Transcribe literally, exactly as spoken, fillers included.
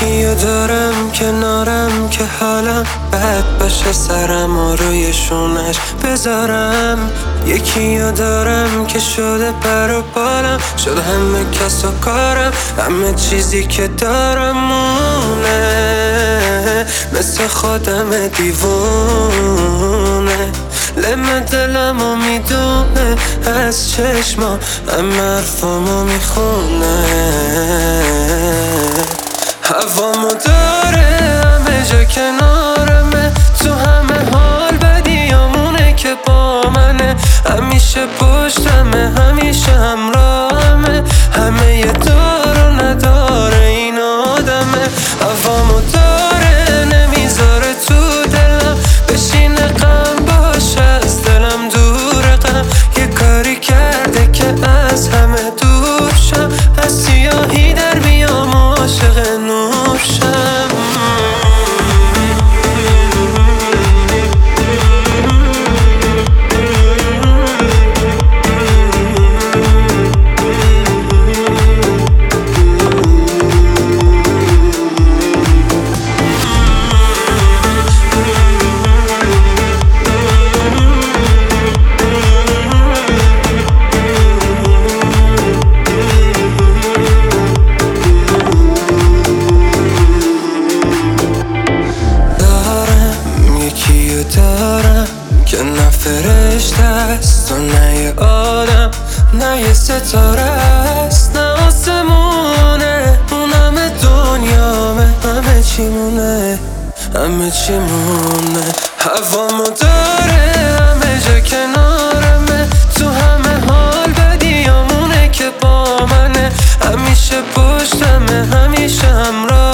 یکیو دارم کنارم که حالم بد باشه، سرم و روی شونش بذارم. یکیو دارم که شده پر و بالم، شد همه کس و کارم، همه چیزی که دارم مونه، مثل خودم دیوونه. لم دلم و میدونه از چشما همه حرفامو میخونه. هوامو داره همه جا کنارمه، تو همه حال بدیامونه که با منه، همیشه پشتمه همیشه همراهمه، همه یه دار و نداره این آدمه. هوامو داره نمیذاره تو دلم بشینه، غم باشه از دلم دور، غم یه کاری کرده که از همه دور شم، از سیاهی در بیام و عاشق نور شم. دارم که نه فرشته است و نه یه آدم، نه یه ستاره است نه آسمونه، اون همه دنیامه، همه چی مونه، همه چی مونه. هوامو داره همه جا کنارمه، تو همه حال بدیامونه که با منه، همیشه پشتمه همیشه همراه